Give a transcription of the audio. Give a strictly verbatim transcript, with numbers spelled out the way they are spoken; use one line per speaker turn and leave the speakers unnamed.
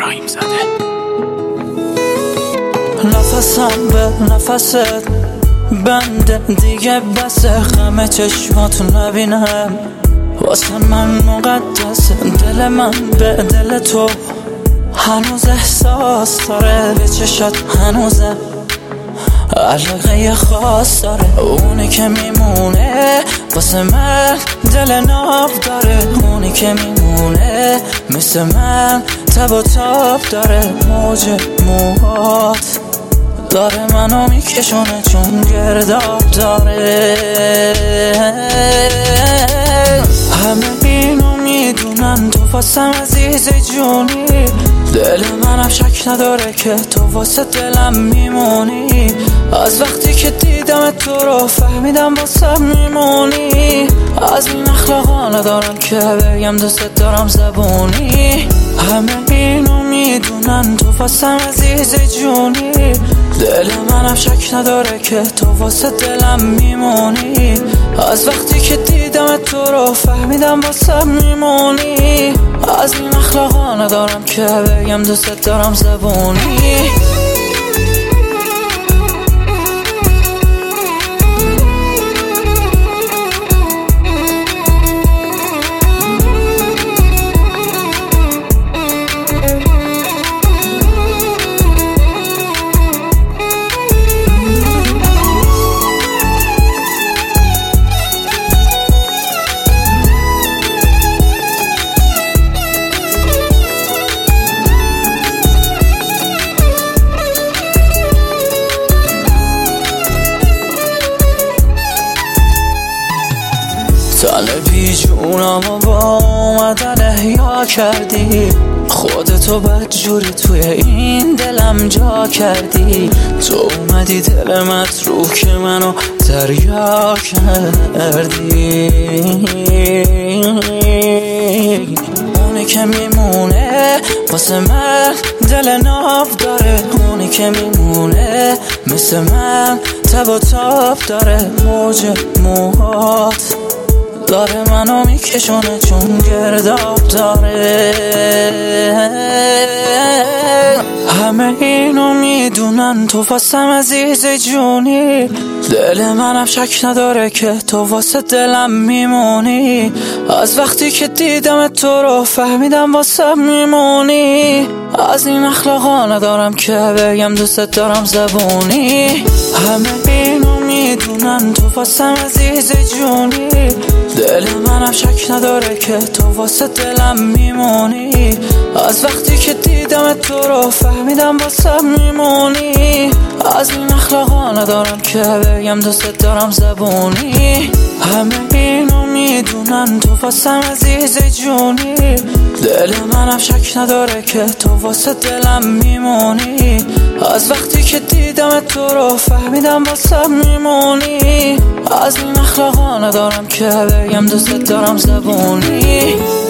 ابراهیم زاده.
نفسم به نفست بنده دیگه بسه، غم چشماتو نبینم واسه من مقدسه. دل من به دل تو هنوز احساس داره، به چشات هنوزه علاقه خاص داره. اونی که میمونه واسه من دل ناب داره، اونی که میمونه مثل من تب و تاب داره. موج موهات داره منو میکشونه چون گرداب داره. همه اینو میدونن تو واسم عزیز جونی، دل منم شک نداره که تو واسه دلم میمونی. از وقتی که دیدم تو رو فهمیدم واسه میمونی. از این اخلاقا ندارم که بگم دوست دارم زبونی. همه اینو میدونن تو واسم عزیز جونی، دل منم شک نداره که تو واسه دلم میمونی. از وقتی که دیدم تو رو فهمیدم واسه میمونی. از این اخلاقا ندارم که بگم دوست دارم زبونی. طالبی جونم و با اومدن احیا کردی، خودتو بدجوری توی این دلم جا کردی. تو اومدی دل متروک منو دریا کردی. اونی که میمونه واسه من دل ناب داره، اونی که میمونه مثل من تب و تاب داره. موج موهات داره منو میکشونه چون گرداب داره. همه اینو میدونن تو واسم عزیز جونی، دل منم شک نداره که تو واسه دلم میمونی. از وقتی که دیدم تو رو فهمیدم واسه میمونی. از این اخلاقا ندارم که بگم دوست دارم زبونی. همه اینو میدونن تو واسم عزیز جونی، دل منم شک نداره که تو واسه دلم میمونی. از وقتی که دیدم تو رو فهمیدم واسه میمونی. از این اخلاقا ندارم که بگم دوست دارم زبونی. همه اینو میدونن تو واسم عزیز جونی، دل منم شک نداره که تو واسه دلم میمونی. از وقتی که دیدم تو رو فهمیدم واسه میمونی. از این اخلاقا ندارم که بگم دوست دارم زبونی.